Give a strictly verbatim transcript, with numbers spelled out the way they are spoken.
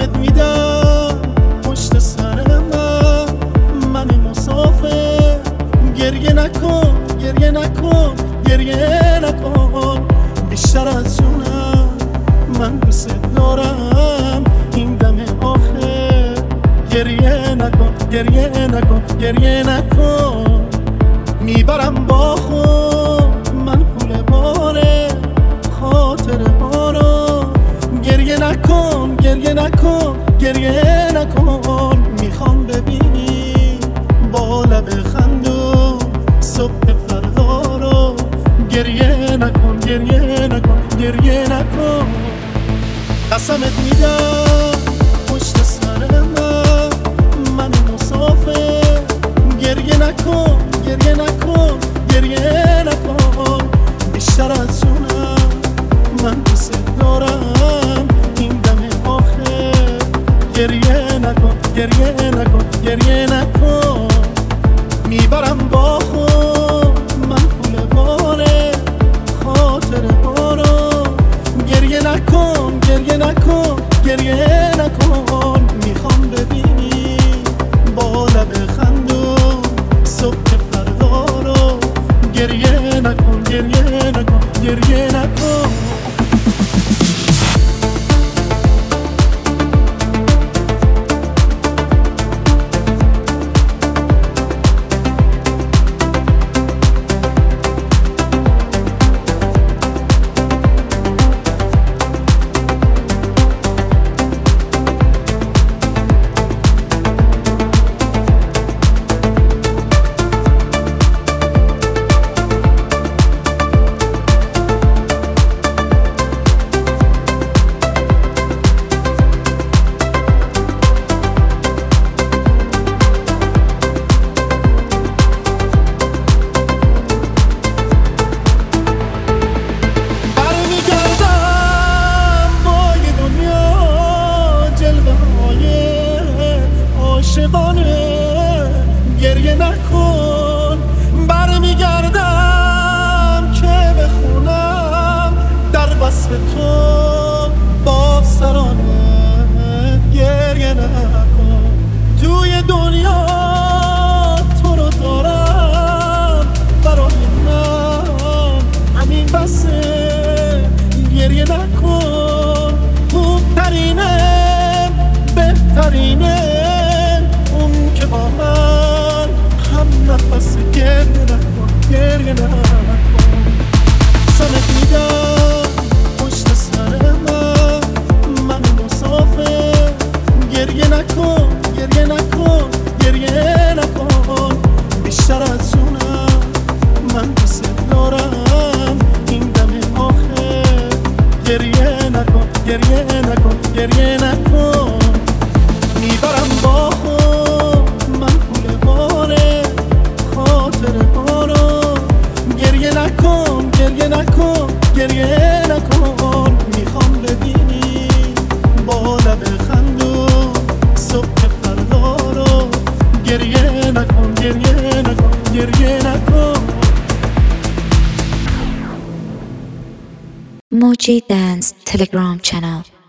قسمت میدم پشت سر من من مسافر. گریه نکن گریه نکن گریه نکن، بیشتر از جونم من دوست دارم این دم آخر. گریه نکن گریه نکن گریه نکن، میبرم با خود من پول باره خاطر بارو. گریه نکن گریه نکن گریه نکن، میخوام ببینی با لب خندون صبح فردا رو. گریه نکن گریه نکن گریه نکن، قسمت میدم پشت سر من من مسافر. گریه نکن گریه نکن گریه نکن، بیشتر از جونم من دوست دارم این دم آخر. گریه نکن گریه نکن گریه نکن، میبرم با خود من پول باره خاطر بارو. گریه نکن گریه نکن گریه نکن، میخوام ببینی با لب خندون صبح فردا رو. گریه نکن گریه نکن گریه نکن. گریه نکن برمیگردم که بخونم در وصف تو با سرانه. گریه نکن توی دنیا تو رو دارم، برای من همین بسه. گریه نکن خوبترینه بهترینه اون که با من هم نفس. گریه نکن گریه نکن، قسمت میدم پشت سر من من مسافر. گریه نکن گریه نکن گریه نکن، بیشتر از جونم من دوست دارم این دم آخر. گریه نکن گریه نکن گریه نکن، میبرم با خود من پول باره خاطر بارو. گریه نکن گریه نکن گریه نکن، میخوام ببینی با لب خندون صبح فردا رو. گریه نکن گریه نکن گریه نکن. Moji Dance Telegram channel.